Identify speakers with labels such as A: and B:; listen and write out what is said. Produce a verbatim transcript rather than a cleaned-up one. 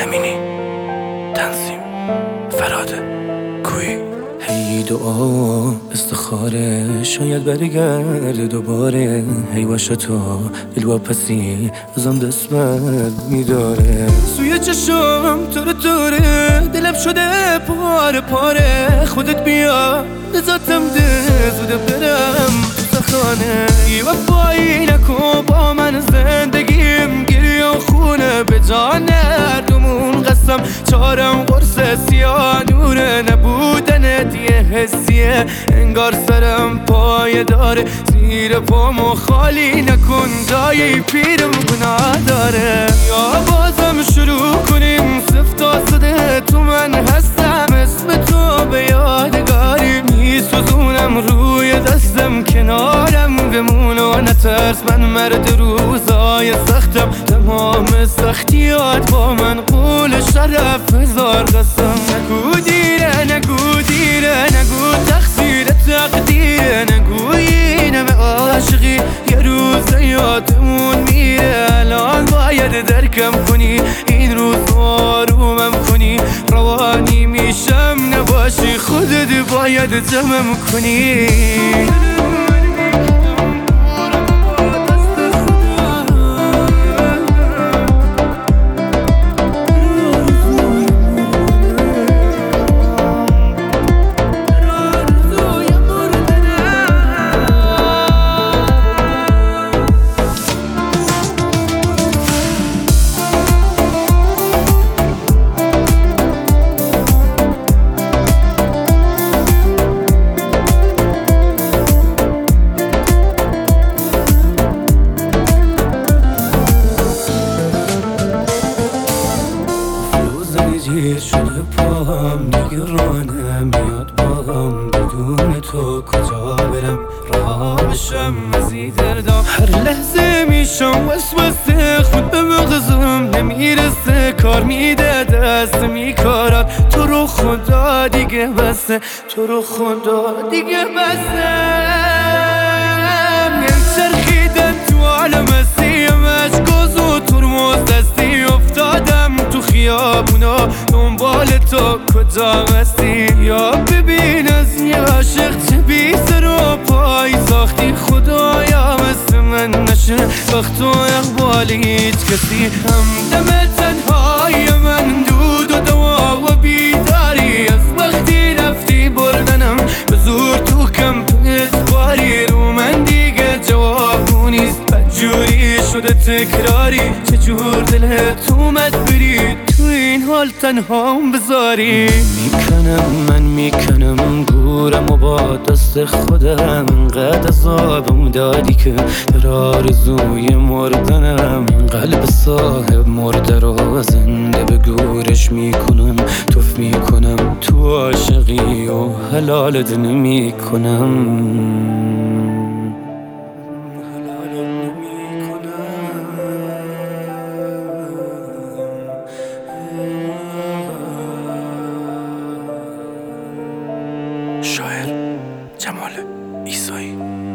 A: امینی، تنظیم فراده کوی.
B: هی دعا استخاره شاید برگرده دوباره. هی باشه تو دل واپسی ازم دست بر میداره. سوی چشم تاره تاره دلم شده پاره پاره. خودت بیا نزاتم ده زوده برم تو خانه. ای وفایی نکن با من زندگیم گریه و خونه به جان هردومون قسم چارم قرص سیاه نوره نبودنت یه حسیه انگار سرم پایه داره زیر پامو خالی نکن جایی پیرم گناه داره. یا بازم شروع کنیم صفر تا صده تو من هستم اسم تو به یادگاری میسوزونم روی دستم کنارم بمون و نترس من مرد روزای سختم تمام سختیات با من قول شرف هزار قسم. نگو دیره نگو دیره نگو تقصیر تقدیره نگو اینم عاشقی یه روز یادمون میره. الان باید درکم کنی این روز آرومم کنی روانی میشم نباشی خودت باید جمعم کنی. گیر شده پاهم نگرانه میاد باهم بدون تو کجا برم رها بشم از این دردم. هر لحظه میشم وسوسه خود به مغزم نمیرسه کار میده دست میکارد تو رو خدا دیگه بسه تو رو خدا دیگه بسه. چرخیدم تو عالم سیم اشکاز و ترمز دستی افتادم تو خیابونا دنبال تو کجا هستی. یا ببین از یه عاشق چه بی سر و پای ساختی خدایا مثل من نشه وقت و اقبال هیچ کسی. همدم تنهای من دود و دوا و بیداری از وقتی رفتی بردنم به زور تو کمپ اجباری رو من دیگه جوابو نیست بدجوری شده تکراری چجور دلت اومد بری تو این حال تنهام بذاری. میکنم من میکنم گورم و با دست خودم انقدر عذابم دادی که در آرزوی مردنم قلب صاحب مرده رو زنده به گورش میکنم توف میکنم تو عاشقی و حلالت نمیکنم.
A: شاعر جمال عیسایی.